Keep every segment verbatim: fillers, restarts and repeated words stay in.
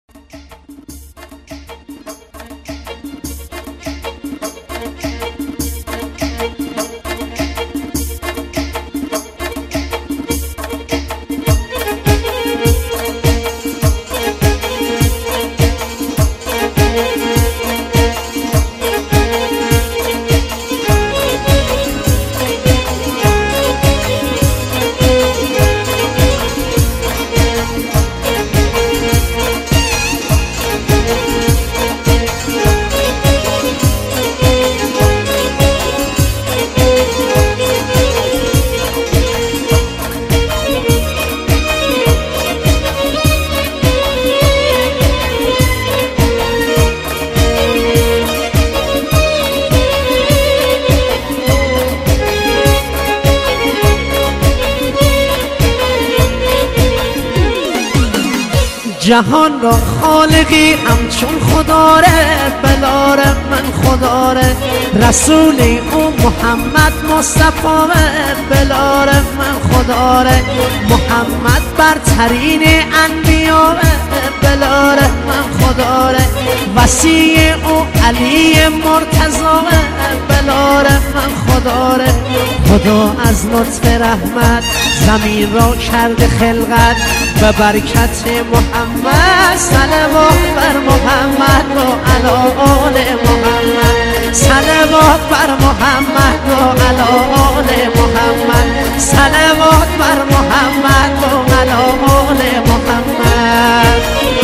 جهان را خالقی همچون خداره، بلاره من خداره، رسول او محمد مصطفی، بلاره من خداره، محمد برترین انبیاء، بلاره من خداره، وصی او علی مرتضی، بلاره من خداره. خدا از لطف رحمت زمین را کرده خلقت، به برکت محمد صلوات بر محمد و علی آل محمد، صلوات بر محمد و علی آل محمد، صلوات بر محمد و علی آل محمد.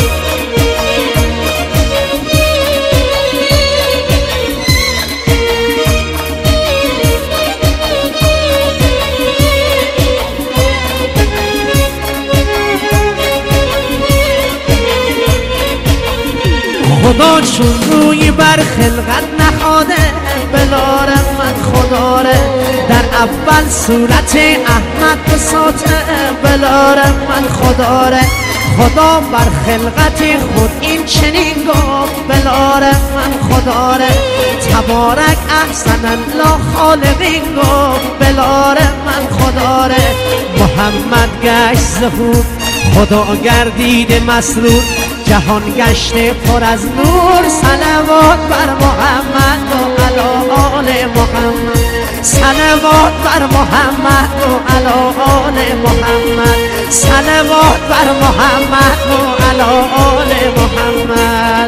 خدا چون روی بر خلقت نهاده، بلاره من خداره، در اول صورت احمد بساطه، بلاره من خداره. خدا بر خلقت خود این چنین گفت، بلاره من خداره، تبارک احسن الله خالقین گفت، بلاره من خداره. محمد گشت ظهور، خدا گردید مسرور، جهان گشته پر از نور، صلوات بر محمد و علی آل محمد، صلوات بر محمد و علی آل محمد، صلوات بر محمد و علی آل محمد.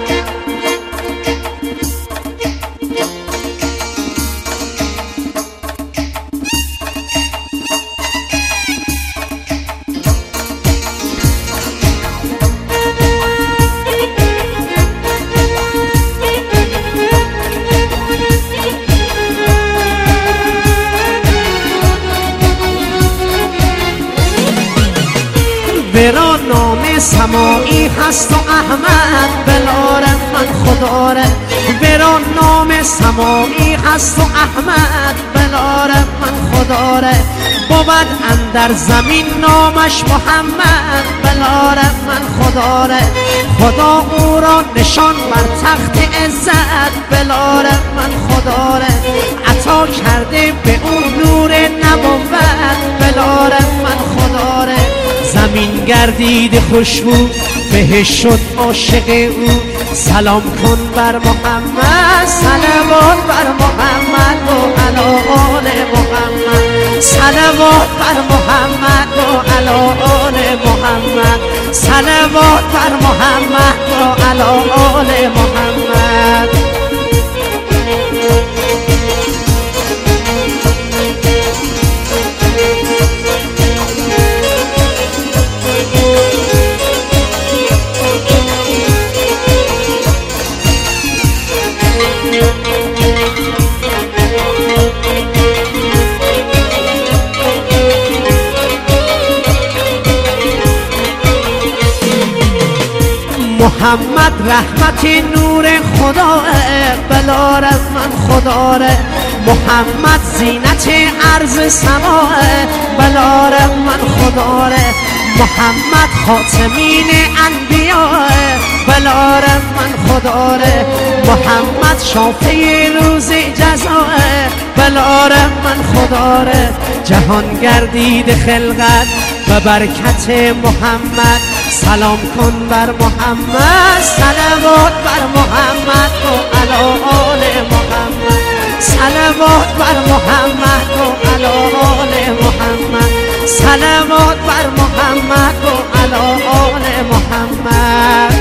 برا نام سماعی هست و احمد، بلاره من خداره، برا نام سماعی هست و احمد، بلاره من خداره. بود اندر زمین نامش محمد، بلاره من خداره، خدا او را نشان بر تخت عزت، بلاره من خداره، عطا کرده به اون نور نبوت، بلاره من خداره. زمین گردید خوشبو، بهش شد عاشق او، سلام کن بر محمد، صلوات بر محمد و علی آل محمد، صلوات بر محمد و علی آل محمد، صلوات بر محمد و علی آل محمد. محمد رحمت نور خدا، بلاره من خداره، محمد زینت عرض سما، بلاره من خداره، محمد خاتمین انبیاء، بلاره من خداره، محمد شافی روز جزاء، بلاره من خداره. جهان گردید خلقت، به به برکت محمد سلام کن بر محمد صلوات بر محمد و علی آل محمد صلوات بر محمد و علی آل محمد صلوات بر محمد و علی آل محمد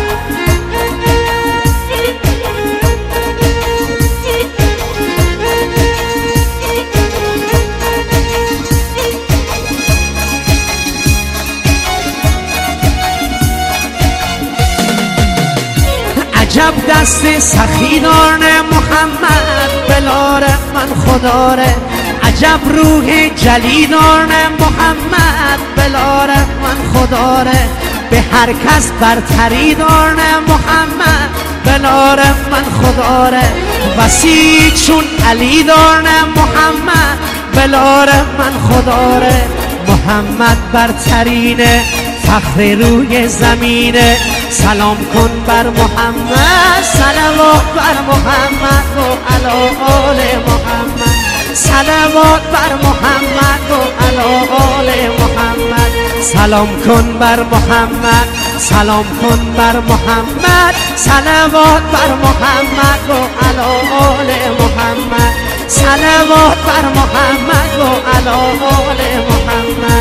عجب دست سخی داره محمد بلار من خداره عجب روح جلی داره محمد بلار من خداره به هر کس برتری داره محمد بلار من خداره وسیع چون علی داره محمد بلار من خداره محمد برترینه فخر روی زمینه سلام کن بر محمد صلوات بر محمد و علی آل محمد صلوات بر محمد و علی آل محمد سلام کن بر محمد سلام کن بر محمد صلوات بر محمد و علی آل محمد صلوات بر محمد و علی آل محمد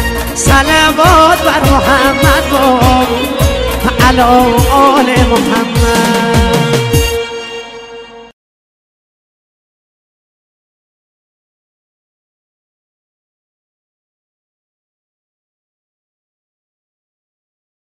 صلوات بر محمد و علی آل محمد